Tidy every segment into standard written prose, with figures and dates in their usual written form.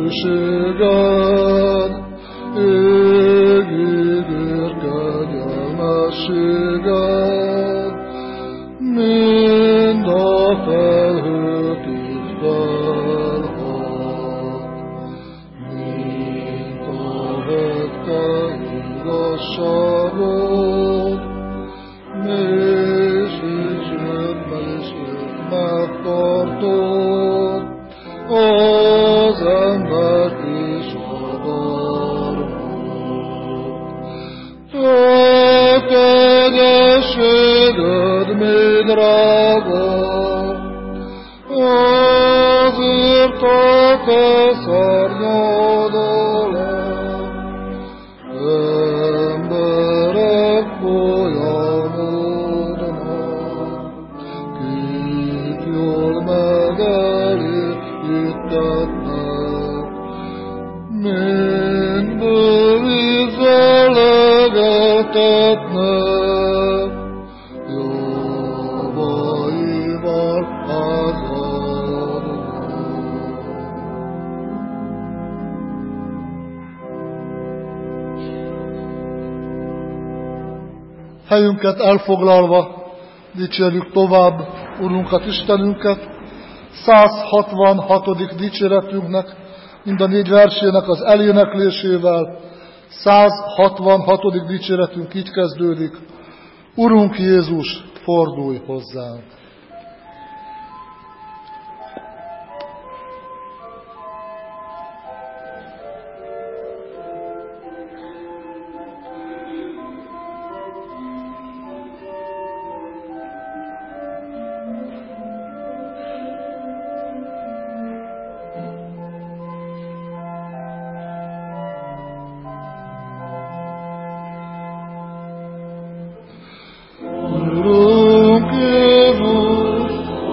dicsőséged, égig kegyelmességed, mind a felhők itt felhat, mint a hegte igazságod, mélységben is megtartod az embert és a barmot. Te kegyességed mély drága, azért a te szárnyad alá emberek folyamodnak, kik jól megelégítetnek, mind bővízzel legeltetnek, javaival házadnak. Helyünket elfoglalva dicsérjük tovább Urunkat, Istenünket, 166. dicséretünknek, mind a 4 versének az eléneklésével. 166. dicséretünk így kezdődik: Urunk Jézus, fordulj hozzánk! Urunk Jézus,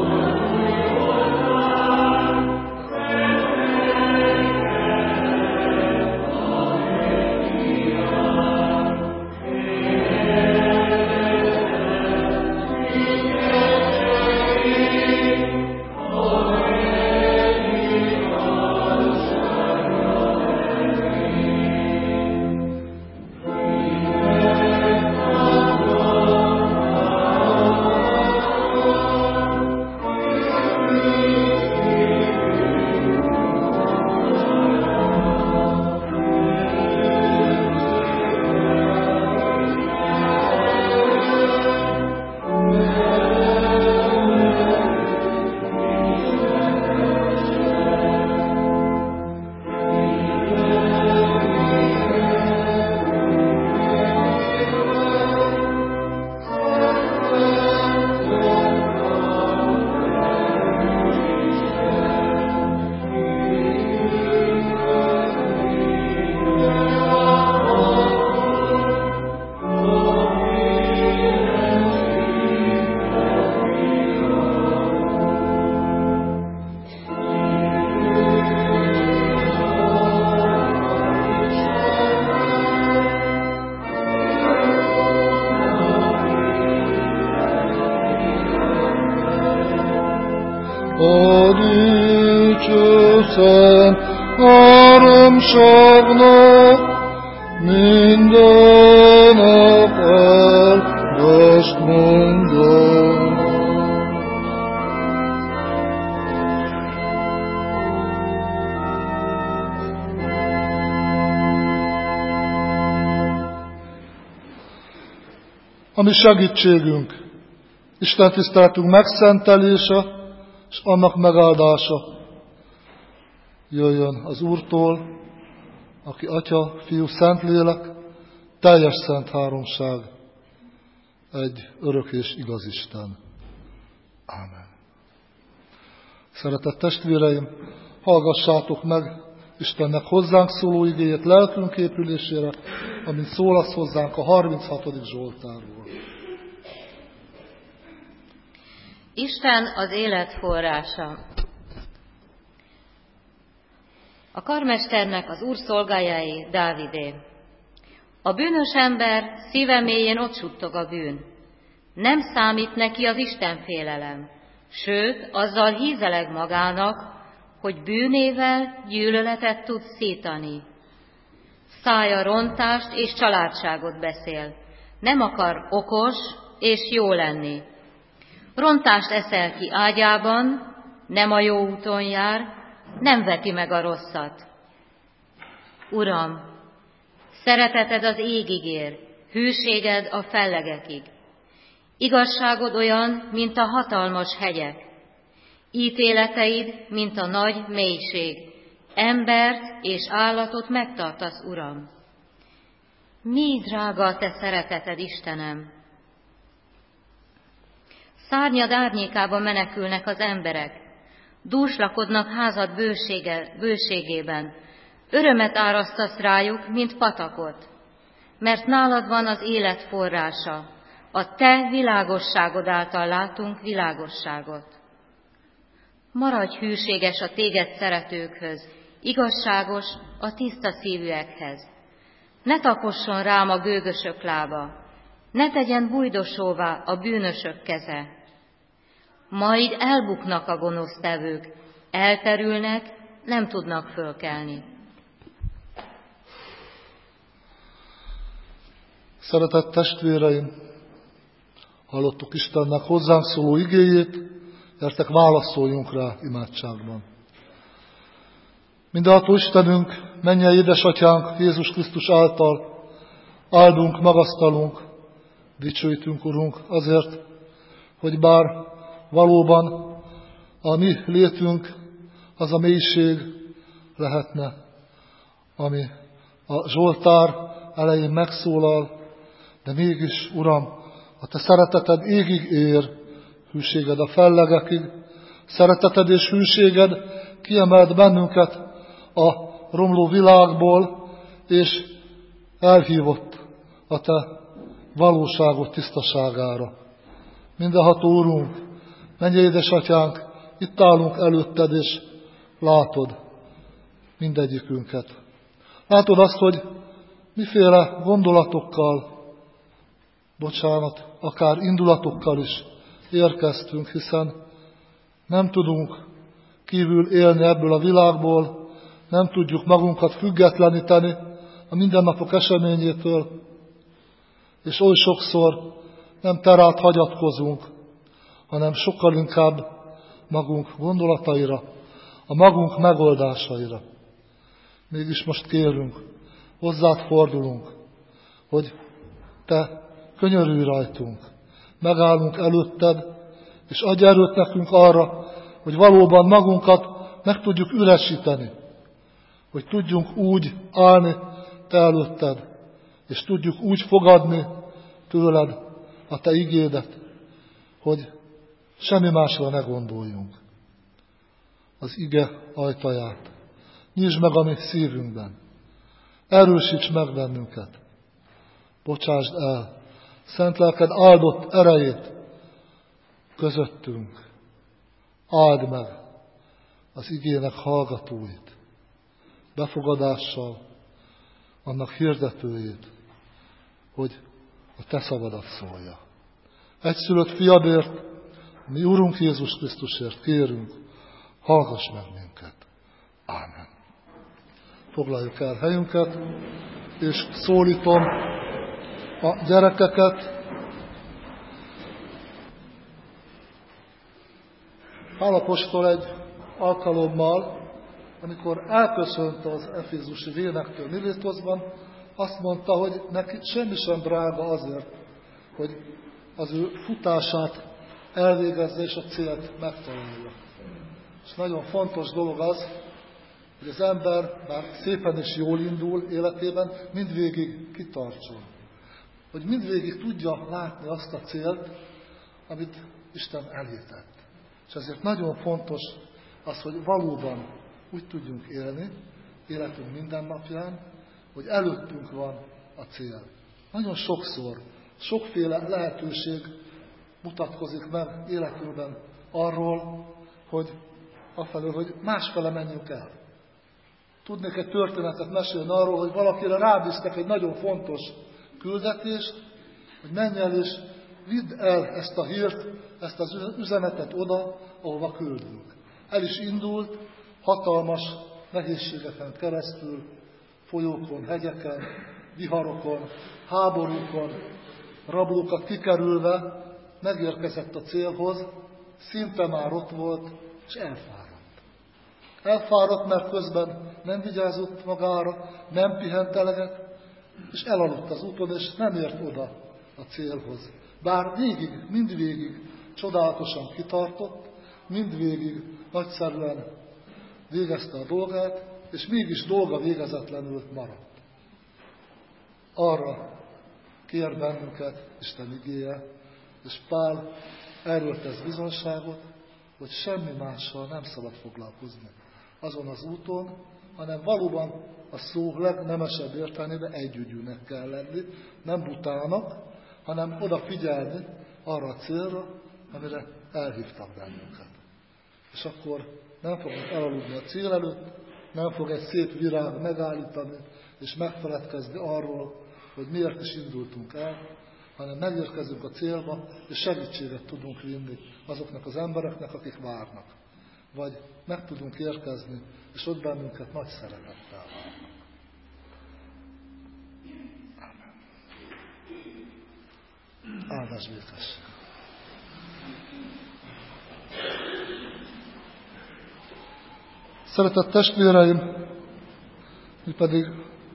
a dicső szent háromságnak mindenek áldást mondanak. A mi segítségünk, Isten tiszteletünk megszentelése, és annak megáldása jöjjön az Úrtól, aki Atya, Fiú, Szentlélek, teljes szent háromság, egy örök és igaz Isten. Ámen. Szeretett testvéreim, hallgassátok meg Istennek hozzánk szóló igéjét lelkünk épülésére, amint szólasz hozzánk a 36. Zsoltárból. Isten az élet forrása. A karmesternek az Úr szolgájáé, Dávidé. A bűnös ember szíve mélyén ott suttog a bűn. Nem számít neki az Isten félelem, sőt, azzal hízeleg magának, hogy bűnével gyűlöletet tud szítani. Szája rontást és családságot beszél, nem akar okos és jó lenni. Rontást eszel ki ágyában, nem a jó úton jár, nem veti meg a rosszat. Uram, szereteted az égig ér, hűséged a fellegekig. Igazságod olyan, mint a hatalmas hegyek. Ítéleteid, mint a nagy mélység. Embert és állatot megtartasz, Uram. Mi drága a te szereteted, Istenem! Szárnyad árnyékában menekülnek az emberek, dúslakodnak házad bőségében, örömet árasztasz rájuk, mint patakot, mert nálad van az élet forrása, a te világosságod által látunk világosságot. Maradj hűséges a téged szeretőkhöz, igazságos a tiszta szívűekhez. Ne taposson rám a gőgösök lába, ne tegyen bujdosóvá a bűnösök keze. Majd elbuknak a gonosztevők, elterülnek, nem tudnak fölkelni. Szeretett testvéreim, hallottuk Istennek hozzánk szóló igéjét, gyertek válaszoljunk rá imádságban. Mindenható Istenünk, mennyei édesatyánk Jézus Krisztus által áldunk, magasztalunk, dicsőítünk, Urunk, azért, hogy bár valóban a mi létünk az a mélység lehetne, ami a Zsoltár elején megszólal, de mégis, Uram, a te szereteted égig ér, hűséged a fellegekig, szereteted és hűséged kiemelt bennünket a romló világból, és elhívott a te valóságot tisztaságára. Mindenható Úrunk, mennyei édesatyánk, itt állunk előtted, és látod mindegyikünket. Látod azt, hogy miféle gondolatokkal, akár indulatokkal is érkeztünk, hiszen nem tudunk kívül élni ebből a világból, nem tudjuk magunkat függetleníteni a mindennapok eseményétől, és oly sokszor nem te rád hagyatkozunk, hanem sokkal inkább magunk gondolataira, a magunk megoldásaira. Mégis most kérünk, hozzád fordulunk, hogy te könyörülj rajtunk, megállunk előtted, és adj erőt nekünk arra, hogy valóban magunkat meg tudjuk üresíteni, hogy tudjunk úgy állni te előtted, és tudjuk úgy fogadni tőled a te igédet, hogy semmi másra ne gondoljunk. Az ige ajtaját nyisd meg a mi szívünkben, erősíts meg bennünket, bocsásd el szent lelked áldott erejét közöttünk, áld meg az igének hallgatóit, befogadással, annak hirdetőjét, hogy a te szavadat szólja. Egyszülött fiadért, mi Urunk Jézus Krisztusért kérünk, hallgass meg minket. Ámen. Foglaljuk el helyünket, és szólítom a gyerekeket. Pál apostol egy alkalommal, amikor elköszönt az efézusi vénektől Milétoszban, azt mondta, hogy neki semmi sem drága azért, hogy az ő futását elvégezze és a célt megtalálja. És nagyon fontos dolog az, hogy az ember, bár szépen és jól indul életében, mindvégig kitartson. Hogy mindvégig tudja látni azt a célt, amit Isten elhirdett. És ezért nagyon fontos az, hogy valóban úgy tudjunk élni, életünk mindennapján, hogy előttünk van a cél. Nagyon sokszor, sokféle lehetőség mutatkozik meg életünkben arról, hogy afelől, hogy másfele menjünk el. Tudnék egy történetet mesélni arról, hogy valakire rábíztak egy nagyon fontos küldetést, hogy menj el és vidd el ezt a hírt, ezt az üzenetet oda, ahova küldünk. El is indult, hatalmas nehézségeken keresztül, folyókon, hegyeken, viharokon, háborúkon, rablókat kikerülve megérkezett a célhoz, szinte már ott volt, és elfáradt. Elfáradt, mert közben nem vigyázott magára, nem pihent eleget, és elaludt az úton, és nem ért oda a célhoz. Bár mindvégig csodálatosan kitartott, mindvégig nagyszerűen végezte a dolgát, és mégis dolga végezetlenül maradt. Arra kér bennünket Isten igéje, és Pál erről tesz bizonyságot, hogy semmi mással nem szabad foglalkozni azon az úton, hanem valóban a szó legnemesebb értelmében együgyűnek kell lenni, nem butának, hanem odafigyelni arra a célra, amire elhívtak bennünket. És akkor nem fogunk elaludni a cél előtt, nem fog egy szép virág megállítani, és megfeledkezni arról, hogy miért is indultunk el, hanem megérkezünk a célba, és segítséget tudunk vinni azoknak az embereknek, akik várnak. Vagy meg tudunk érkezni, és ott bennünket nagy szeretettel várnak. Áldás békesség! Szeretett testvéreim, mi pedig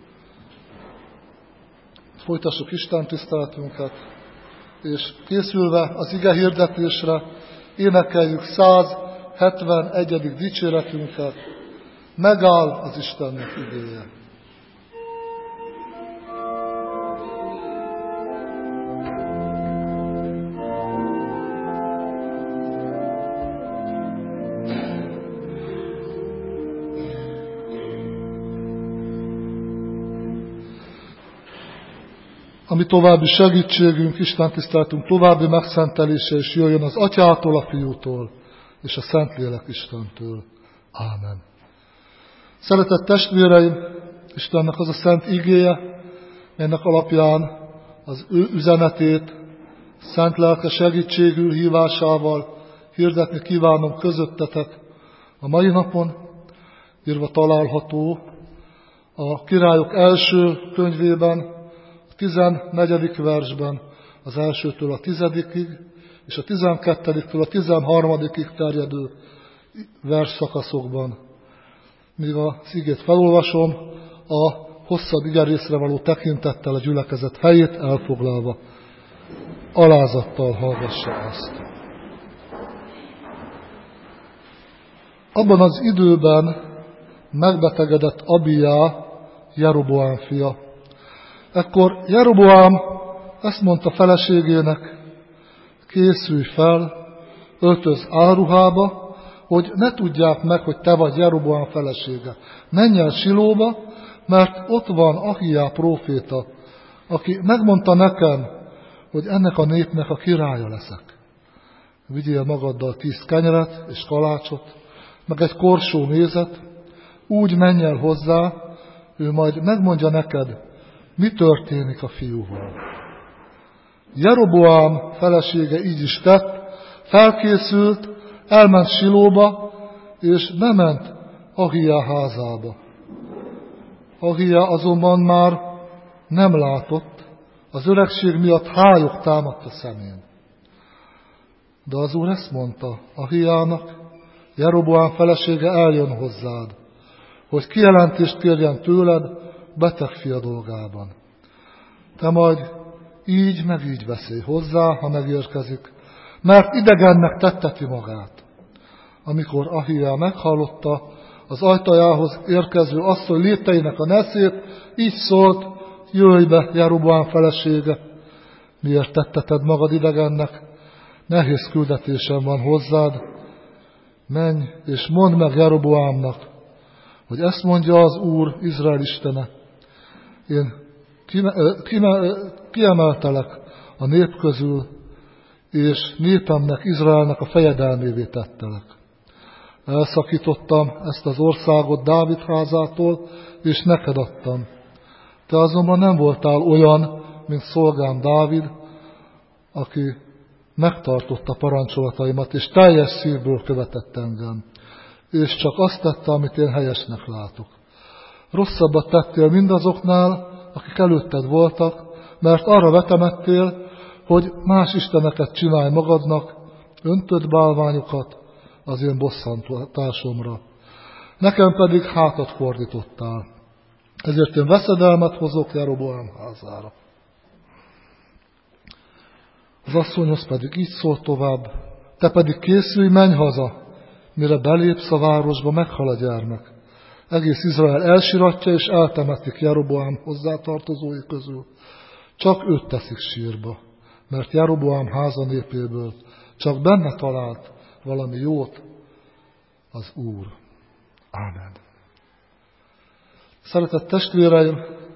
folytassuk Isten tiszteletünket, és készülve az ige hirdetésre énekeljük 171. dicséretünket, megáll az Istennek igéje. Ami további segítségünk, Isten tiszteletünk további megszentelése is jöjjön az Atyától, a Fiútól és a Szentlélek Istentől. Ámen. Szeretett testvéreim, Istennek az a szent igéje, melynek alapján az ő üzenetét szent lelke segítségül hívásával hirdetni kívánom közöttetek a mai napon, írva található a Királyok első könyvében, 14. versben, az 1-től a 10-ig, és a 12-től a 13. terjedő versszakaszokban. Míg az igét felolvasom, a hosszabb igerészre való tekintettel a gyülekezet helyét elfoglalva, alázattal hallgassa azt. Abban az időben megbetegedett Abijá, Jeroboám fia. Ekkor Jeroboám ezt mondta feleségének, készülj fel, öltöz álruhába, hogy ne tudják meg, hogy te vagy Jeroboám felesége. Menj el Silóba, mert ott van Ahijá próféta, aki megmondta nekem, hogy ennek a népnek a királya leszek. Vigyél magaddal 10 kenyeret és kalácsot, meg egy korsó mézet, úgy menj el hozzá, ő majd megmondja neked, mi történik a fiúval. Jeroboám felesége így is tett, felkészült, elment Silóba, és bement Ahijá házába. Ahijá azonban már nem látott, az öregség miatt hályog támadt a szemén. De az Úr ezt mondta Ahijának, Jeroboám felesége eljön hozzád, hogy kijelentést kérjen tőled beteg fia dolgában. Te majd így meg így beszélj hozzá, ha megérkezik, mert idegennek tetteti magát. Amikor Ahijá meghallotta az ajtajához érkező asszony lépteinek a neszét, így szólt, jöjj be, Jeroboám felesége, miért tetteted magad idegennek? Nehéz küldetésem van hozzád, menj és mondd meg Jeroboámnak, hogy ezt mondja az Úr, Izrael istene. Én kiemeltelek a nép közül, és népemnek, Izraelnek a fejedelmévé tettelek. Elszakítottam ezt az országot Dávid házától, és neked adtam. Te azonban nem voltál olyan, mint szolgám Dávid, aki megtartotta parancsolataimat, és teljes szívből követett engem. és csak azt tette, amit én helyesnek látok. Rosszabbat tettél mindazoknál, akik előtted voltak, mert arra vetemettél, hogy más isteneket csinálj magadnak, öntöd bálványokat az én bosszantásomra. Nekem pedig hátat fordítottál. Ezért én veszedelmet hozok Jeroboám házára. Az asszonyhoz pedig így szólt tovább, te pedig készülj, menj haza, mire belépsz a városba, meghal a gyermek. Egész Izrael elsiratja és eltemetik Jeroboám hozzátartozói közül. Csak őt teszik sírba, mert Jeroboám háza népéből csak benne talált valami jót az Úr. Ámen. Szeretett testvéreim,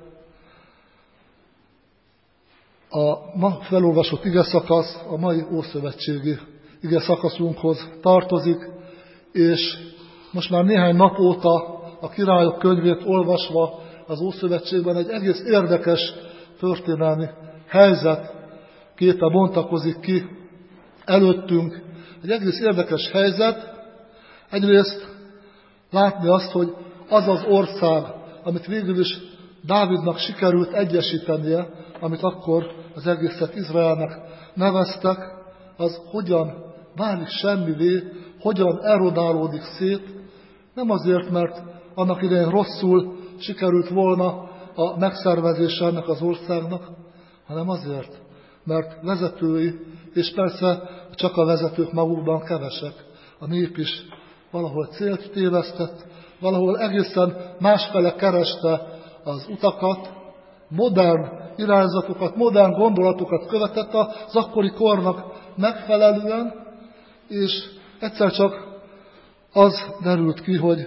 a ma felolvasott igeszakasz a mai ószövetségi igeszakaszunkhoz tartozik, és most már néhány nap óta a Királyok könyvét olvasva az Ószövetségben egy egész érdekes történelmi helyzet képe bontakozik ki előttünk. Egy egész érdekes helyzet. Egyrészt látni azt, hogy az az ország, amit végül is Dávidnak sikerült egyesítenie, amit akkor az egészet Izraelnek neveztek, az hogyan válik semmivé, hogyan erodálódik szét. Nem azért, mert annak idején rosszul sikerült volna a megszervezése ennek az országnak, hanem azért, mert vezetői, és persze csak a vezetők magukban kevesek, a nép is valahol célt tévesztett, valahol egészen másfele kereste az utakat, modern irányzatokat, modern gondolatokat követett az akkori kornak megfelelően, és egyszer csak az derült ki, hogy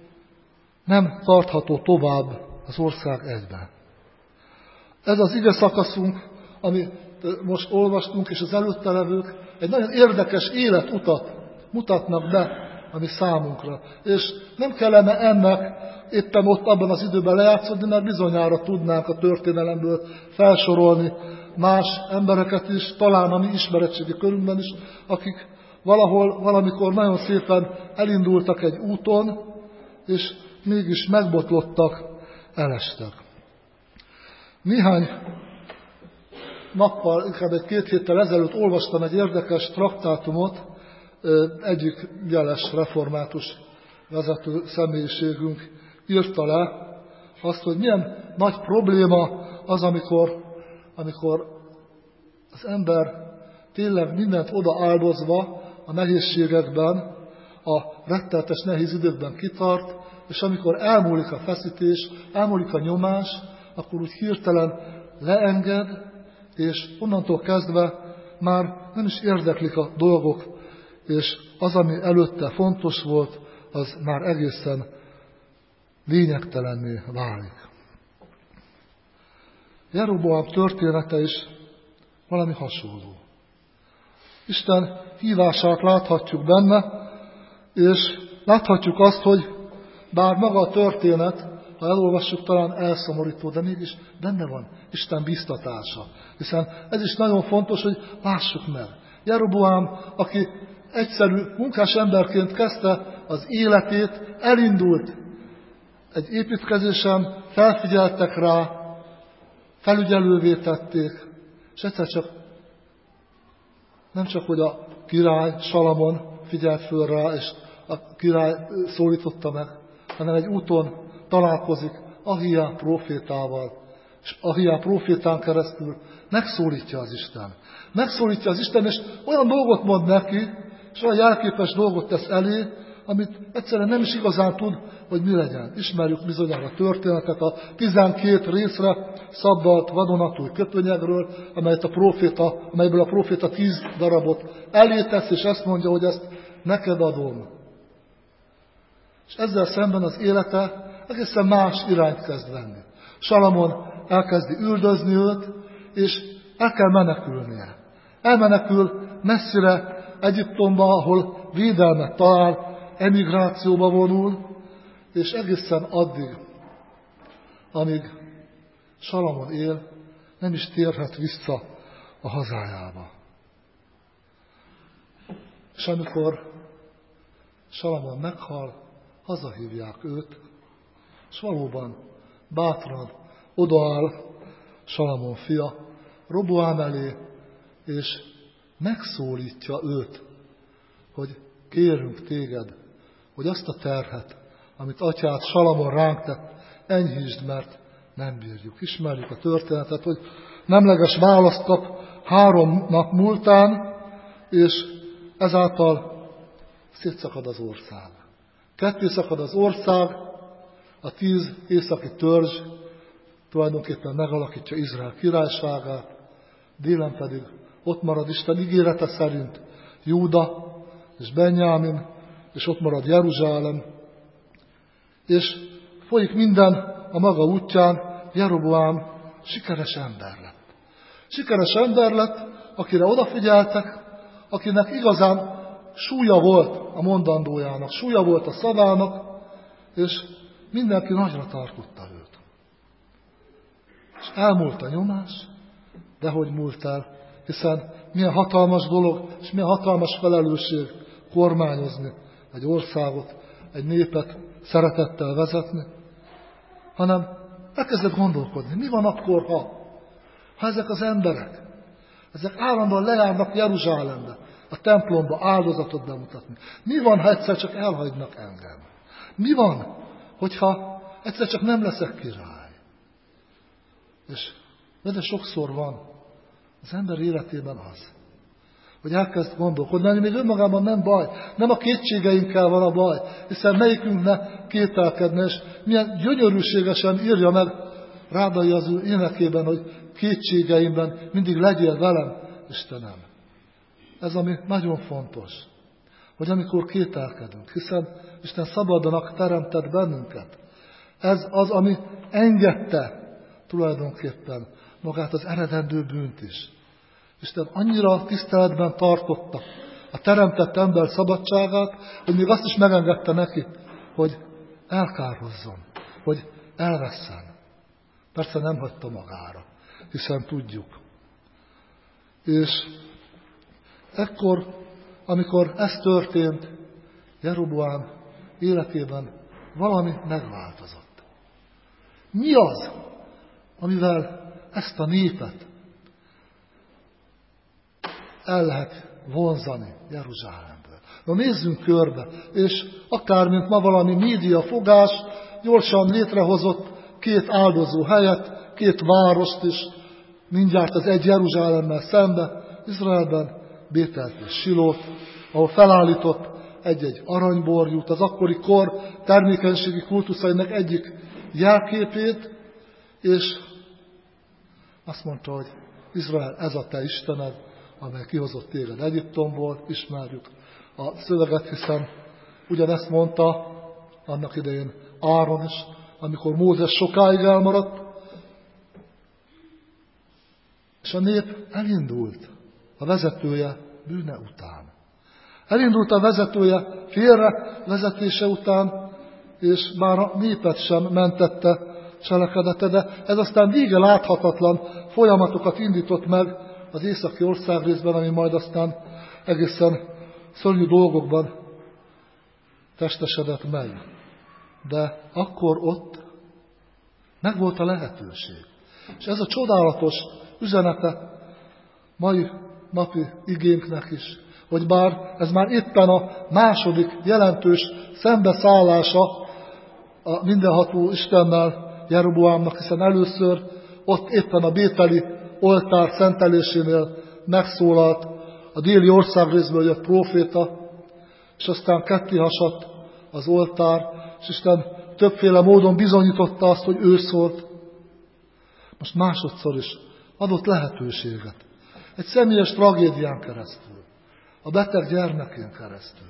nem tartható tovább az ország egyben. Ez az ige szakaszunk, amit most olvastunk, és az előtte levők egy nagyon érdekes életutat mutatnak be a mi számunkra. És nem kellene ennek éppen ott abban az időben lejátszódni, mert bizonyára tudnánk a történelemből felsorolni más embereket is, talán a mi ismeretségi körünkben is, akik valahol, valamikor nagyon szépen elindultak egy úton, és mégis megbotlottak, elestek. Néhány nappal, inkább egy-két héttel ezelőtt olvastam egy érdekes traktátumot, egyik jeles református vezető személyiségünk írta le azt, hogy milyen nagy probléma az, amikor az ember tényleg mindent oda áldozva a nehézségekben, a rettenetes nehéz időkben kitart, és amikor elmúlik a feszítés, elmúlik a nyomás, akkor úgy hirtelen leenged, és onnantól kezdve már nem is érdeklik a dolgok, és az, ami előtte fontos volt, az már egészen lényegtelenné válik. Jeroboám története is valami hasonló. Isten hívását láthatjuk benne, és láthatjuk azt, hogy bár maga a történet, ha elolvassuk, talán elszomorító, de mégis benne van Isten biztatása. Hiszen ez is nagyon fontos, hogy lássuk meg. Jeroboám, aki egyszerű munkás emberként kezdte az életét, elindult egy építkezésen, felfigyeltek rá, felügyelővé tették, és egyszer csak nem csak, hogy a király Salamon figyelt föl rá, és a király szólította meg, hanem egy úton találkozik Ahija prófétával, és Ahija prófétán keresztül megszólítja az Isten. Megszólítja az Isten, és olyan dolgot mond neki, és olyan jelképes dolgot tesz elé, amit egyszerűen nem is igazán tud, hogy mi legyen. Ismerjük bizonyára a történetet a 12 részre szabdalt vadonatúj köpönyegről, amelyből a próféta 10 darabot elé tesz, és ezt mondja, hogy ezt neked adom. És ezzel szemben az élete egészen más irányt kezd venni. Salamon elkezdi üldözni őt, és el kell menekülnie. Elmenekül messzire Egyiptomba, ahol védelmet talál, emigrációba vonul, és egészen addig, amíg Salamon él, nem is térhet vissza a hazájába. És amikor Salamon meghal, hazahívják őt, és valóban bátran odaáll Salamon fia Roboám elé, és megszólítja őt, hogy kérünk téged, hogy azt a terhet, amit atyád Salamon ránk tett, enyhítsd, mert nem bírjuk. Ismerjük a történetet, hogy nemleges választ kap 3 nap múltán, és ezáltal szétszakad az ország. Ketté szakad az ország, a 10 északi törzs tulajdonképpen megalakítja Izrael királyságát, délen pedig ott marad Isten ígérete szerint Júda és Benjámin, és ott marad Jeruzsálem, és folyik minden a maga útján. Jeroboám sikeres ember lett. Sikeres ember lett, akire odafigyeltek, akinek igazán súlya volt a mondandójának, súlya volt a szavának, és mindenki nagyra tartotta őt. És elmúlt a nyomás, de hogy múlt el, hiszen milyen hatalmas dolog, és milyen hatalmas felelősség kormányozni egy országot, egy népet szeretettel vezetni, hanem elkezdett gondolkodni, mi van akkor, ha ezek az emberek, ezek állandóan lejárnak Jeruzsálembe, a templomba áldozatot bemutatni. Mi van, ha egyszer csak elhagynak engem? Mi van, hogyha egyszer csak nem leszek király? De sokszor van az ember életében az, hogy elkezd gondolkodni, ami még önmagában nem baj, nem a kétségeinkkel van a baj, hiszen melyikünk ne kételkedne, és milyen gyönyörűségesen írja meg Rádai az ő énekében, hogy kétségeimben mindig legyél velem, Istenem. Ez ami nagyon fontos, hogy amikor kételkedünk, hiszen Isten szabadanak teremtett bennünket, ez az, ami engedte tulajdonképpen magát az eredendő bűnt is. Isten annyira tiszteletben tartotta a teremtett ember szabadságát, hogy még azt is megengedte neki, hogy elkárhozzon, hogy elvesszen. Persze nem hagyta magára, hiszen tudjuk. És ekkor, amikor ez történt, Jeroboám életében valami megváltozott. Mi az, amivel ezt a népet el lehet vonzani Jeruzsálemből? Na nézzünk körbe, és akár mint ma valami médiafogás, gyorsan létrehozott 2 áldozó helyet, 2 várost is, mindjárt az egy Jeruzsálemmel szembe, Izraelben, Bételt és Silót, ahol felállított egy-egy aranyborjút, az akkori kor termékenységi kultuszainak egyik jelképét, és azt mondta, hogy Izrael, ez a te Istened, amely kihozott téged Egyiptomból, ismerjük a szöveget, hiszen ugyanezt mondta annak idején Áron is, amikor Mózes sokáig elmaradt, és a nép elindult a vezetője bűne után. Elindult a vezetője félre vezetése után, és már a népet sem mentette cselekedete, de ez aztán vége láthatatlan folyamatokat indított meg az északi országrészben, ami majd aztán egészen szörnyű dolgokban testesedett meg. De akkor ott megvolt a lehetőség. És ez a csodálatos üzenete mai napi igénknek is, hogy bár ez már éppen a második jelentős szembeszállása a mindenható Istennel Jeroboámnak, hiszen először ott éppen a bételi oltár szentelésénél megszólalt a déli országrészből jött próféta, és aztán kettéhasadt az oltár, és Isten többféle módon bizonyította azt, hogy ő szólt. Most másodszor is adott lehetőséget. Egy személyes tragédián keresztül, a beteg gyermekén keresztül.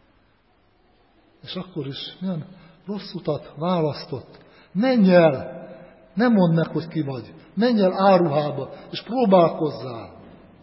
És akkor is milyen rossz utat választott. Menj el, nem mondd meg, hogy ki vagy. Menj el áruhába, és próbálkozzál.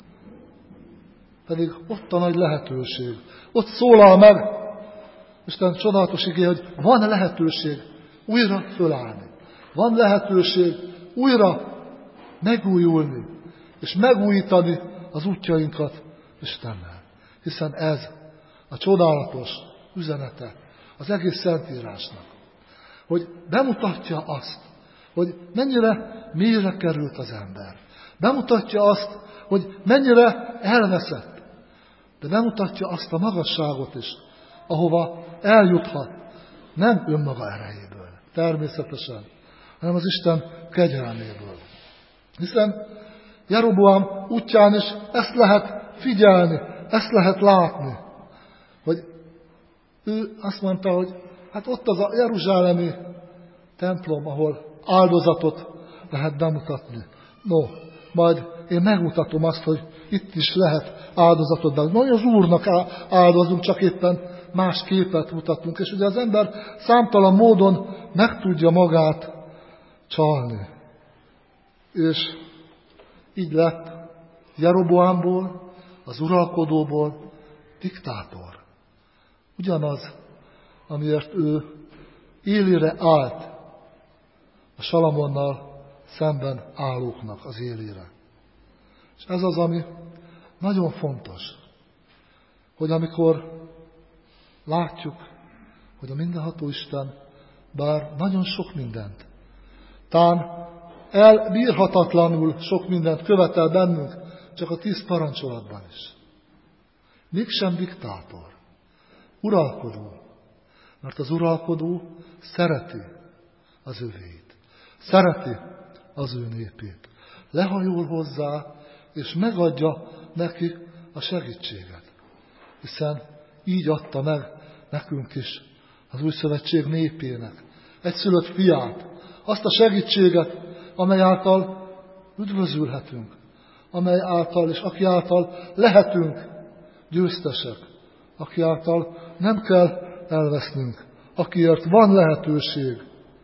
Pedig ott a nagy lehetőség. Ott szólal meg Isten csodálatos igény, hogy van lehetőség újra fölállni. Van lehetőség újra megújulni, és megújítani az útjainkat Istennel. Hiszen ez a csodálatos üzenete az egész Szentírásnak. Hogy bemutatja azt, hogy mennyire mélyre került az ember. Bemutatja azt, hogy mennyire elveszett. De bemutatja azt a magasságot is, ahova eljuthat. Nem önmaga erejéből, természetesen, hanem az Isten kegyelméből. Hiszen Jeroboám útján is ezt lehet figyelni, ezt lehet látni. Hogy ő azt mondta, hogy hát ott az a jeruzsálemi templom, ahol áldozatot lehet bemutatni. No, majd én megmutatom azt, hogy itt is lehet áldozatot bemutatni. Az Úrnak áldozunk, csak éppen más képet mutatunk. És ugye az ember számtalan módon meg tudja magát csalni. És így lett Jeroboámból, az uralkodóból diktátor. Ugyanaz, amiért ő élére állt a Salamonnal szemben állóknak az élére. És ez az, ami nagyon fontos, hogy amikor látjuk, hogy a mindenható Isten, bár nagyon sok mindent, tán elbírhatatlanul sok mindent követel bennünk, csak a 10 parancsolatban is. Mégsem diktátor, uralkodó, mert az uralkodó szereti az övéit, szereti az ő népét, lehajol hozzá, és megadja neki a segítséget. Hiszen így adta meg nekünk is az új szövetség népének, egyszülött fiát, azt a segítséget, amely által üdvözülhetünk, amely által és aki által lehetünk győztesek, aki által nem kell elvesznünk, akiért van lehetőség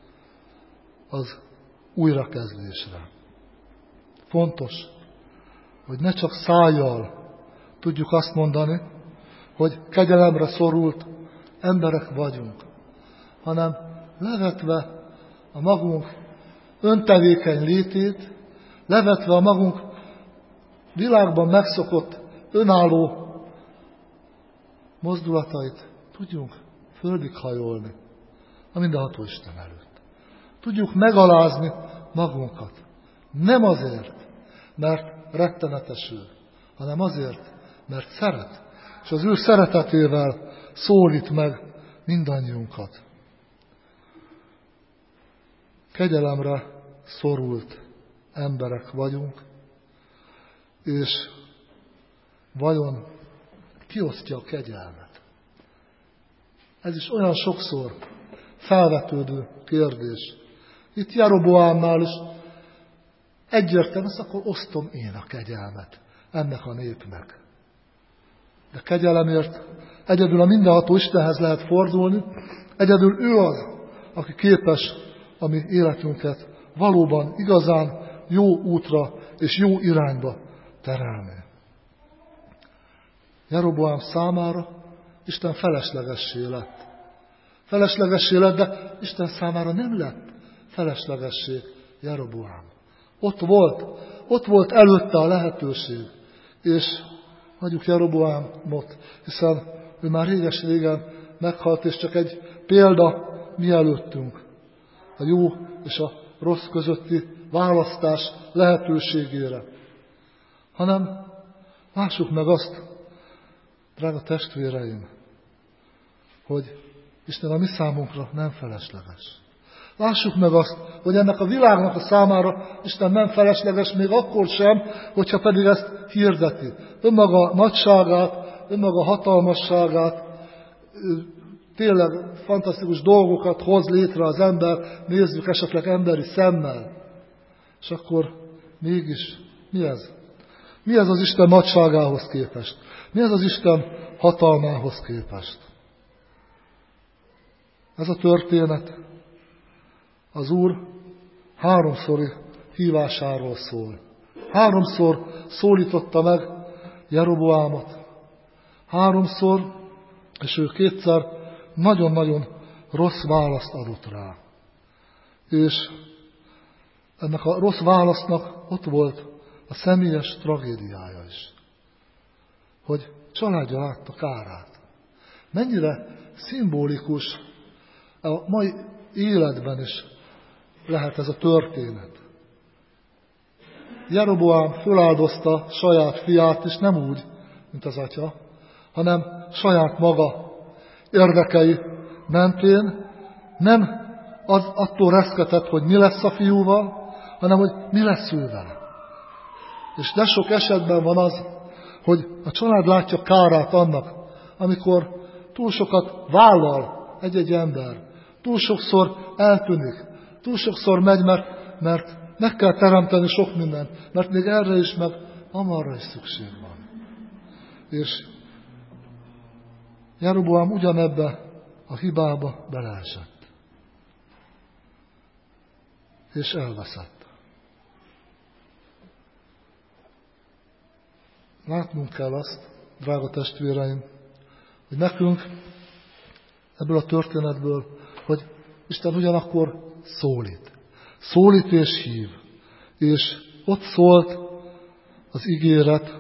az újrakezdésre. Fontos, hogy ne csak szájjal tudjuk azt mondani, hogy kegyelemre szorult emberek vagyunk, hanem levetve a magunk öntevékeny létét, levetve a magunk világban megszokott önálló mozdulatait, tudjunk földig hajolni a mindenható Isten előtt. Tudjuk megalázni magunkat. Nem azért, mert rettenetes ő, hanem azért, mert szeret, és az ő szeretetével szólít meg mindannyiunkat. Kegyelemre szorult emberek vagyunk, és vajon ki osztja a kegyelmet? Ez is olyan sokszor felvetődő kérdés. Itt Jeroboámnál is egyértelmű, akkor osztom én a kegyelmet ennek a népnek. De kegyelemért egyedül a mindenható Istenhez lehet fordulni, egyedül ő az, aki képes a mi életünket valóban igazán jó útra és jó irányba terelni. Jeroboám számára Isten feleslegessé lett. Feleslegessé lett, de Isten számára nem lett feleslegessé Jeroboám. Ott volt előtte a lehetőség, és hagyjuk Jeroboámot, hiszen ő már réges-régen meghalt, és csak egy példa mi előttünk. A jó és a rossz közötti választás lehetőségére. Hanem lássuk meg azt, drága testvéreim, hogy Isten a mi számunkra nem felesleges. Lássuk meg azt, hogy ennek a világnak a számára Isten nem felesleges, még akkor sem, hogyha pedig ezt hirdeti. Önmaga nagyságát, önmaga hatalmasságát, tényleg fantasztikus dolgokat hoz létre az ember, nézzük esetleg emberi szemmel. És akkor mégis mi ez? Mi ez az Isten nagyságához képest? Mi ez az Isten hatalmához képest? Ez a történet az Úr 3-szori hívásáról szól. 3-szor szólította meg Jeroboámot. 3-szor, és ő 2-szer nagyon-nagyon rossz választ adott rá. És ennek a rossz válasznak ott volt a személyes tragédiája is. Hogy családja látta kárát. Mennyire szimbolikus, a mai életben is lehet ez a történet. Jeroboám föláldozta saját fiát is, nem úgy, mint az atya, hanem saját maga érdekei mentén, nem attól reszketett, hogy mi lesz a fiúval, hanem hogy mi lesz ő vele. És de sok esetben van az, hogy a család látja kárát annak, amikor túl sokat vállal egy-egy ember, túl sokszor eltűnik, túl sokszor megy, mert meg kell teremteni sok mindent, mert még erre is, meg amarra is szükség van. És Jeroboám ugyanebbe a hibába beleesett. És elveszett. Látnunk kell azt, drága testvéreim, hogy nekünk ebből a történetből, hogy Isten ugyanakkor szólít. Szólít és hív. És ott szólt az ígéret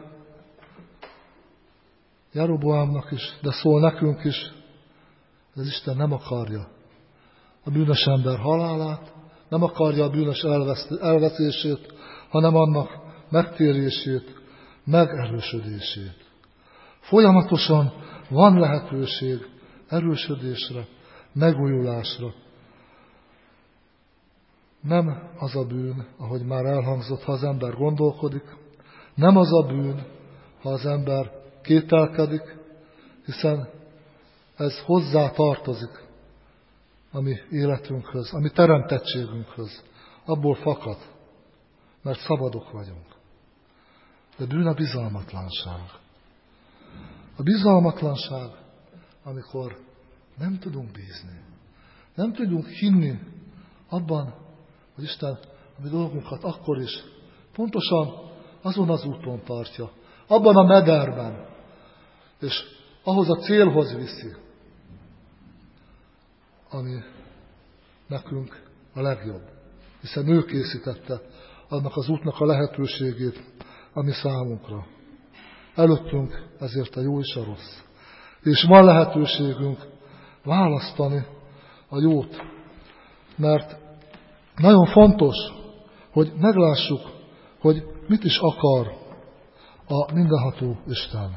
Jeroboámnak is, de szól nekünk is, hogy az Isten nem akarja a bűnös ember halálát, nem akarja a bűnös elveszését, hanem annak megtérését, megerősödését. Folyamatosan van lehetőség erősödésre, megújulásra. Nem az a bűn, ahogy már elhangzott, ha az ember gondolkodik, nem az a bűn, ha az ember kételkedik, hiszen ez hozzá tartozik a mi életünkhöz, a mi teremtettségünkhöz. Abból fakad, mert szabadok vagyunk. De bűn a bizalmatlanság. A bizalmatlanság, amikor nem tudunk bízni. Nem tudunk hinni abban, hogy Isten a mi dolgunkat akkor is pontosan azon az úton tartja, abban a mederben, és ahhoz a célhoz viszi, ami nekünk a legjobb. Hiszen ő készítette annak az útnak a lehetőségét, ami számunkra. Előttünk ezért a jó és a rossz. És van lehetőségünk választani a jót. Mert nagyon fontos, hogy meglássuk, hogy mit is akar a mindenható Isten.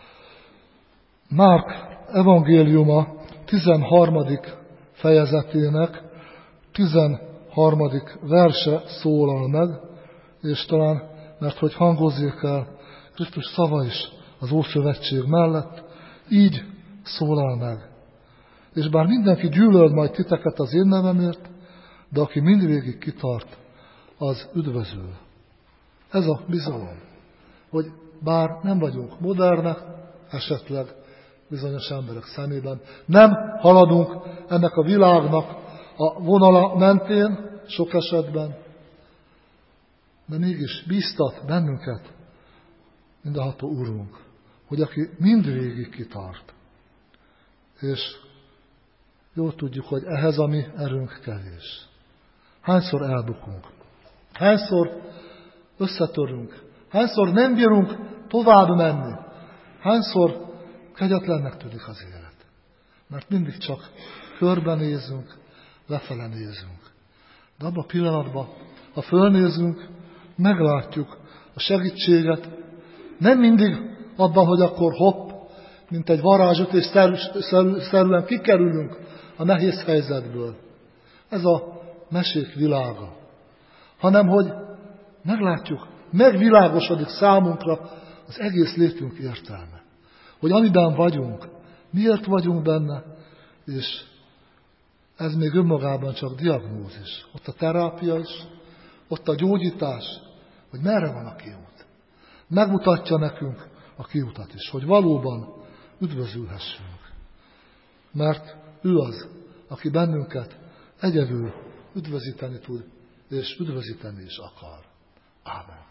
Márk evangéliuma 13. fejezetének 13. verse szólal meg, és talán, mert hogy hangozzék el Krisztus szava is az Ószövetség mellett, így szólal meg. És bár mindenki gyűlöl majd titeket az én nevemért, de aki mindvégig kitart, az üdvözül. Ez a bizalom, hogy bár nem vagyunk modernek, esetleg bizonyos emberek szemében, nem haladunk ennek a világnak a vonala mentén, sok esetben, de mégis bíztat bennünket mindenható Úrunk, hogy aki mindvégig kitart. És jól tudjuk, hogy ehhez a mi erőnk kevés. Hányszor elbukunk? Hányszor összetörünk? Hányszor nem bírunk tovább menni? Hányszor kegyetlennek tűnik az élet? Mert mindig csak körbenézünk, lefele nézünk. De abban a pillanatban, ha fölnézünk, meglátjuk a segítséget. Nem mindig abban, hogy akkor hopp, mint egy varázsütés szerűen kikerülünk a nehéz helyzetből. Ez a mesék világa. Hanem, hogy meglátjuk, megvilágosodik számunkra az egész létünk értelme. Hogy amiben vagyunk, miért vagyunk benne, és ez még önmagában csak diagnózis. Ott a terápia is, ott a gyógyítás, hogy merre van a kiút. Megmutatja nekünk a kiutat is, hogy valóban üdvözülhessünk. Mert ő az, aki bennünket egyedül üdvözíteni tud, és üdvözíteni is akar. Ámen.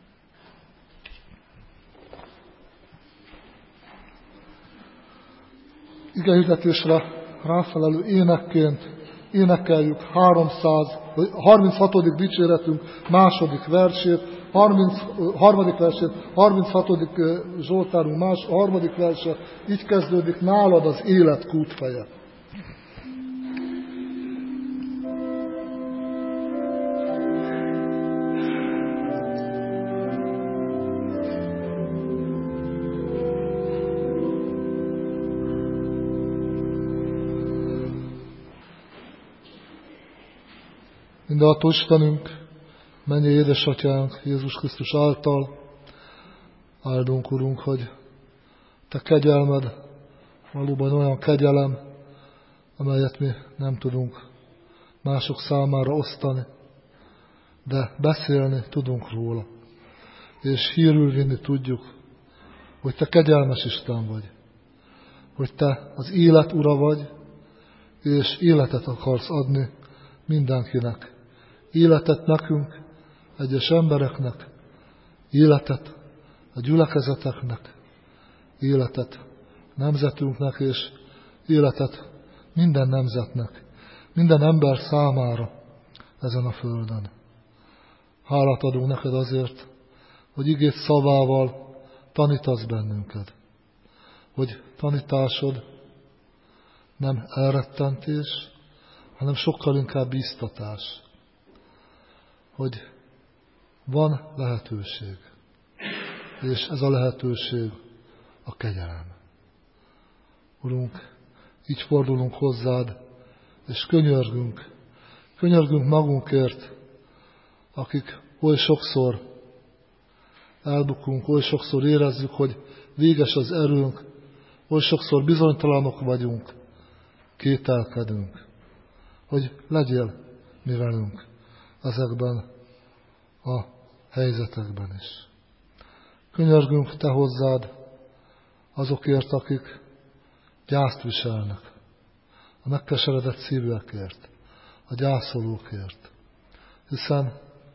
Igehirdetésre ráfelelő énekként énekeljük 36. dicséretünk második versét, harmadik versét, 36. Zsoltárunk harmadik verse, így kezdődik: nálad az élet kútfeje. Mindenható Istenünk, mennyei édesatyánk, Jézus Krisztus által áldunk, Urunk, hogy Te kegyelmed valóban olyan kegyelem, amelyet mi nem tudunk mások számára osztani, de beszélni tudunk róla, és hírül vinni tudjuk, hogy Te kegyelmes Isten vagy, hogy Te az élet ura vagy, és életet akarsz adni mindenkinek. Életet nekünk, egyes embereknek, életet a gyülekezeteknek, életet nemzetünknek, és életet minden nemzetnek, minden ember számára ezen a földön. Hálát adunk neked azért, hogy igéd szavával tanítasz bennünket, hogy tanításod nem elrettentés, hanem sokkal inkább bíztatás, hogy van lehetőség, és ez a lehetőség a kegyelem. Urunk, így fordulunk hozzád, és könyörgünk magunkért, akik oly sokszor elbukunk, oly sokszor érezzük, hogy véges az erőnk, oly sokszor bizonytalanok vagyunk, kételkedünk, hogy legyél mi velünk ezekben a helyzetekben is. Könyörgünk Te hozzád azokért, akik gyászt viselnek, a megkeseredett szívűekért, a gyászolókért, hiszen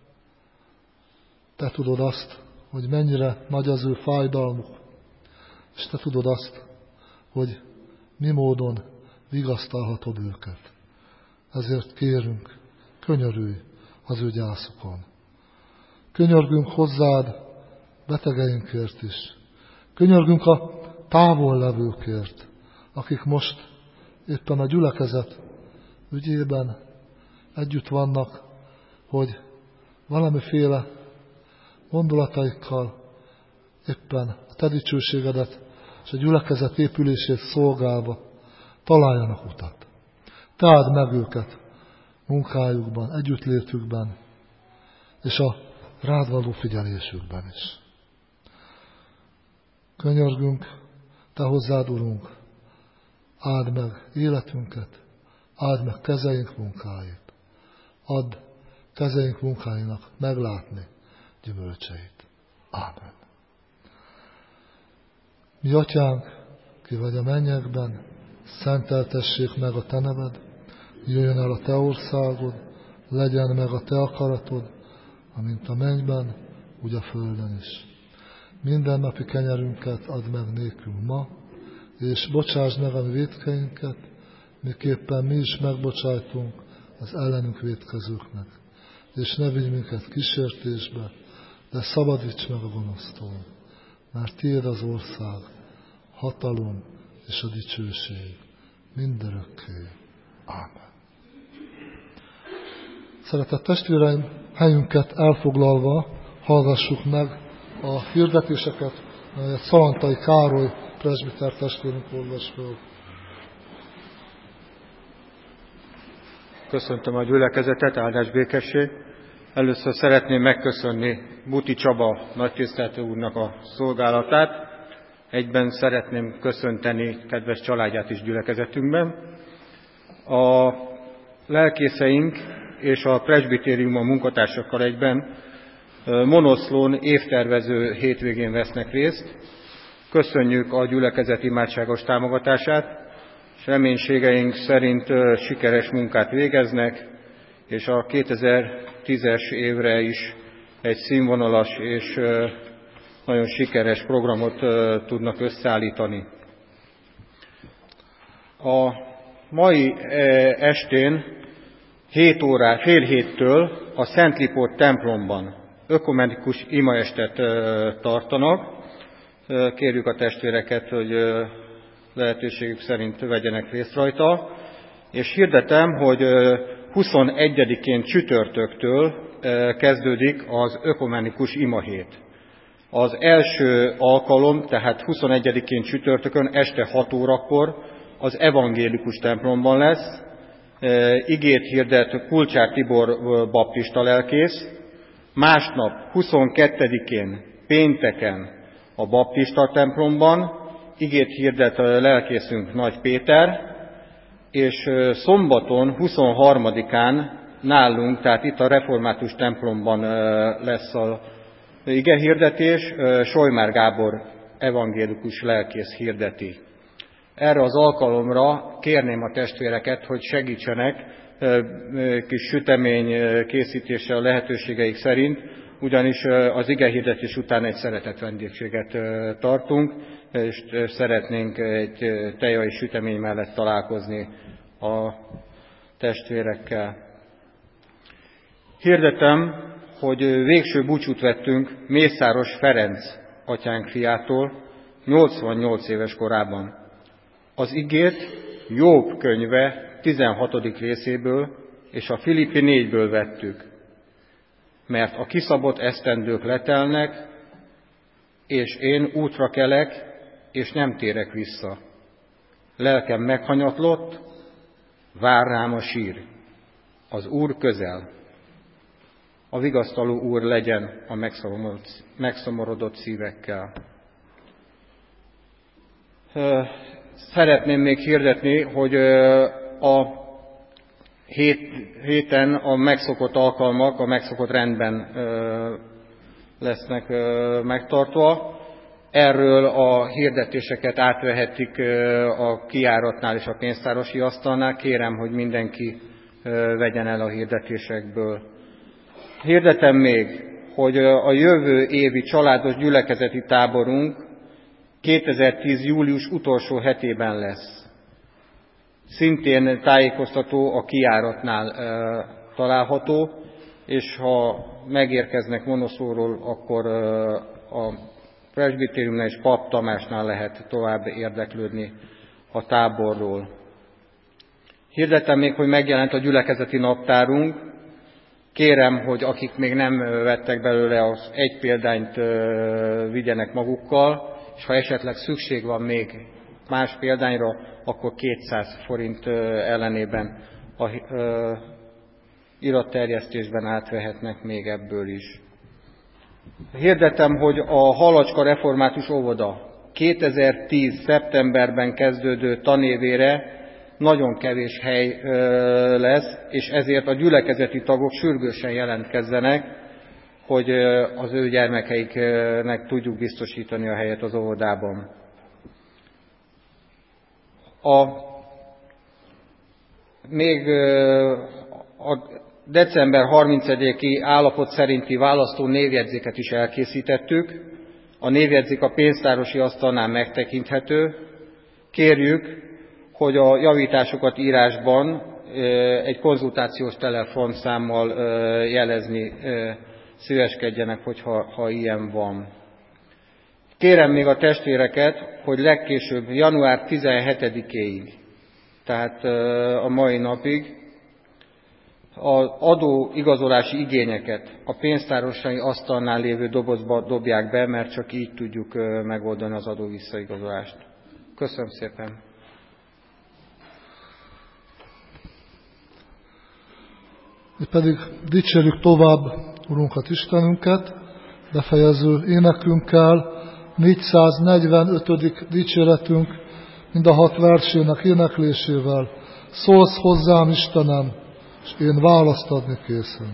Te tudod azt, hogy mennyire nagy az ő fájdalmuk, és Te tudod azt, hogy mi módon vigasztalhatod őket. Ezért kérünk, könyörülj az ő gyászukon. Könyörgünk hozzád betegeinkért is. Könyörgünk a távol levőkért, akik most éppen a gyülekezet ügyében együtt vannak, hogy valamiféle gondolataikkal éppen a Te dicsőségedet és a gyülekezet épülését szolgálva találjanak utat. Te áld meg őket munkájukban, együttlétükben, és a rád való figyelésükben is. Könyörgünk Te hozzád, Urunk, áld meg életünket, áld meg kezeink munkáit, add kezeink munkáinak meglátni gyümölcseit. Ámen. Mi Atyánk, ki vagy a mennyekben, szenteltessék meg a Te neved, jöjjön el a Te országod, legyen meg a Te akaratod, amint a mennyben, úgy a földön is. Mindennapi kenyerünket add meg nékünk ma, és bocsásd meg a mi vétkeinket, miképpen mi is megbocsájtunk az ellenünk vétkezőknek. És ne vigy minket kísértésbe, de szabadíts meg a gonosztól, mert Tiéd az ország, hatalom és a dicsőség mindörökké. Ámen. Szeretett testvéreim, helyünket elfoglalva hallgassuk meg a hirdetéseket, amelyet Szalantai Károly presbiter testvérünk olvas föl. Köszöntöm a gyülekezetet, áldás békesség. Először szeretném megköszönni Buti Csaba nagytiszteltő úrnak a szolgálatát. Egyben szeretném köszönteni kedves családját is gyülekezetünkben. A lelkészeink és a presbitérium a munkatársakkal egyben Monoszlón évtervező hétvégén vesznek részt. Köszönjük a gyülekezet imádságos támogatását, és reménységeink szerint sikeres munkát végeznek, és a 2010-es évre is egy színvonalas és nagyon sikeres programot tudnak összeállítani. A mai estén fél héttől a Szent Lipót templomban ökumenikus imaestet tartanak. Kérjük a testvéreket, hogy lehetőségük szerint vegyenek részt rajta. És hirdetem, hogy 21-én csütörtöktől kezdődik az ökumenikus imahét. Az első alkalom, tehát 21-én csütörtökön este 6 órakor az evangélikus templomban lesz. Igét hirdet Kulcsár Tibor baptista lelkész. Másnap 22-én pénteken a baptista templomban igét hirdet a lelkészünk Nagy Péter, és szombaton 23-án nálunk, tehát itt a református templomban lesz az igehirdetés, Solymár Gábor evangélikus lelkész hirdeti. Erre az alkalomra kérném a testvéreket, hogy segítsenek kis sütemény készítése a lehetőségeik szerint, ugyanis az igehirdetés után egy szeretett vendégséget tartunk, és szeretnénk egy tejai sütemény mellett találkozni a testvérekkel. Hirdetem, hogy végső búcsút vettünk Mészáros Ferenc atyánk fiától 88 éves korában. Az igét Jobb könyve 16. részéből és a Filippi 4-ből vettük, mert a kiszabott esztendők letelnek, és én útra kelek, és nem térek vissza. Lelkem meghanyatlott, vár rám a sír. Az Úr közel. A vigasztaló Úr legyen a megszomorodott szívekkel. Szeretném még hirdetni, hogy a héten a megszokott alkalmak, a megszokott rendben lesznek megtartva. Erről a hirdetéseket átvehetik a kijáratnál és a pénztárosi asztalnál. Kérem, hogy mindenki vegyen el a hirdetésekből. Hirdetem még, hogy a jövő évi családos gyülekezeti táborunk 2010. július utolsó hetében lesz. Szintén tájékoztató a kijáratnál található, és ha megérkeznek Monoszóról, akkor a presbitériumnál és Pap Tamásnál lehet tovább érdeklődni a táborról. Hirdetem még, hogy megjelent a gyülekezeti naptárunk. Kérem, hogy akik még nem vettek belőle, az egy példányt vigyenek magukkal, és ha esetleg szükség van még más példányra, akkor 200 forint ellenében a iratterjesztésben átvehetnek még ebből is. Hirdetem, hogy a Halacska Református Óvoda 2010. szeptemberben kezdődő tanévére nagyon kevés hely lesz, és ezért a gyülekezeti tagok sürgősen jelentkezzenek, hogy az ő gyermekeiknek tudjuk biztosítani a helyet az óvodában. Még a december 31-i állapot szerinti választó névjegyzéket is elkészítettük. A névjegyzék a pénztárosi asztalnál megtekinthető. Kérjük, hogy a javításokat írásban egy konzultációs telefonszámmal jelezni szíveskedjenek, ha ilyen van. Kérem még a testvéreket, hogy legkésőbb január 17-éig, tehát a mai napig az adóigazolási igényeket a pénztárosai asztalnál lévő dobozba dobják be, mert csak így tudjuk megoldani az adó visszaigazolást. Köszönöm szépen! Mi pedig dicsérjük tovább Urunkat, Istenünket, befejező énekünkkel, 445. dicséretünk, mind a 6 versének éneklésével. Szólsz hozzám, Istenem, és én választ adni készen.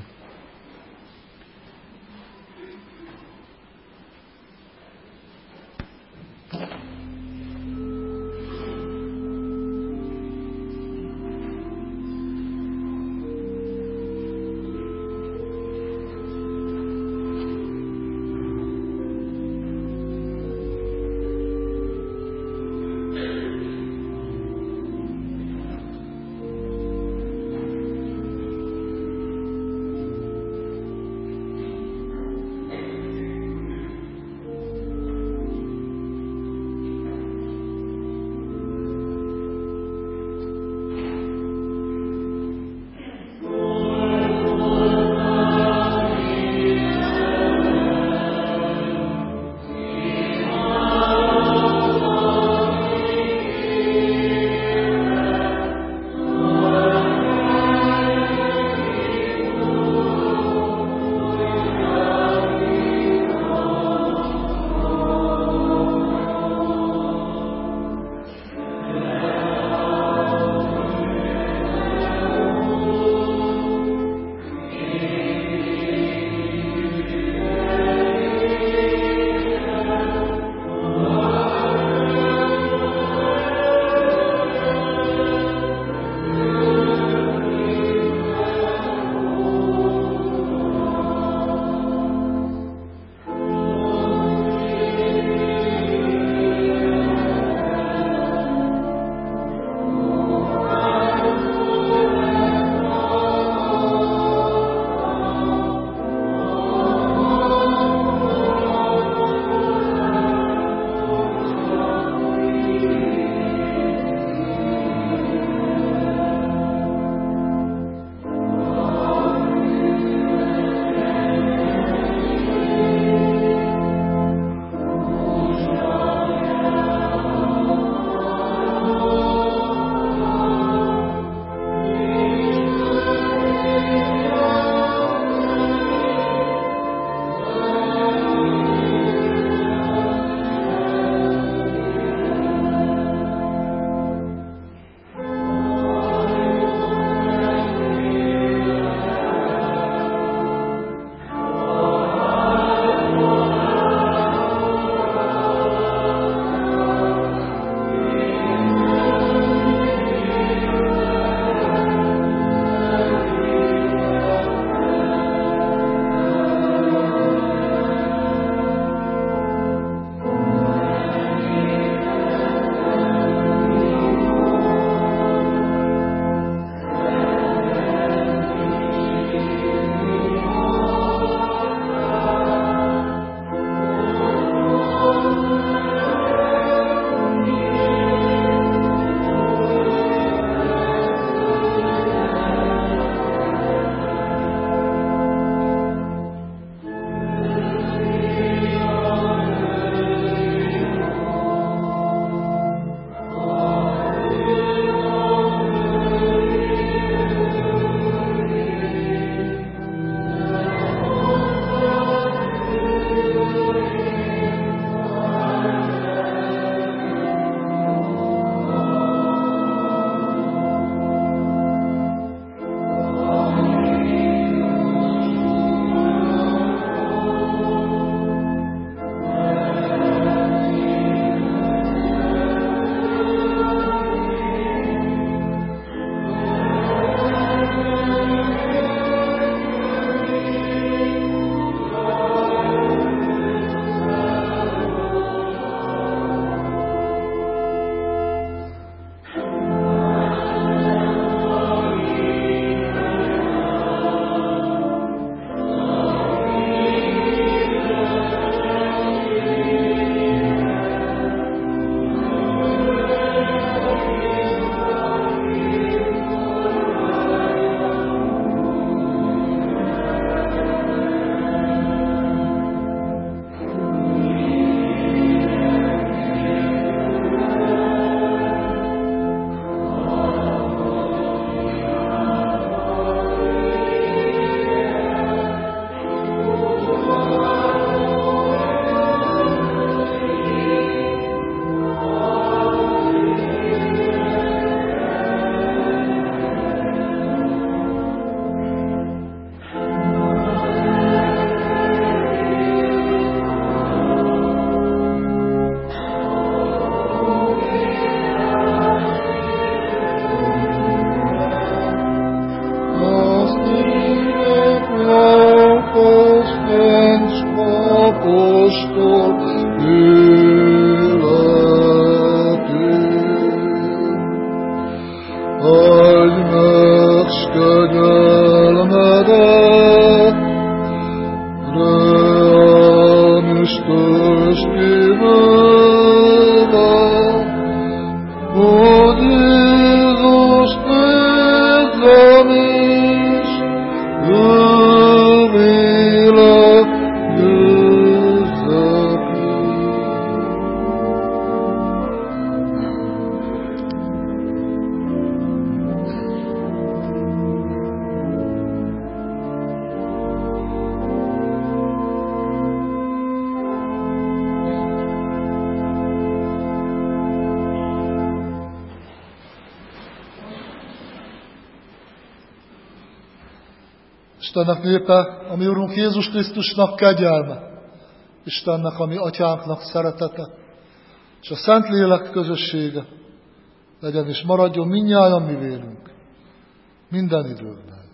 hogy Jézus nézzem is, örvélek nézzek is. Istennek népe, a mi Urunk Jézus Krisztusnak kegyelme, Istennek, a mi Atyánknak szeretete, és a Szentlélek közössége legyen és maradjon mindnyájan mi vélünk, minden időben.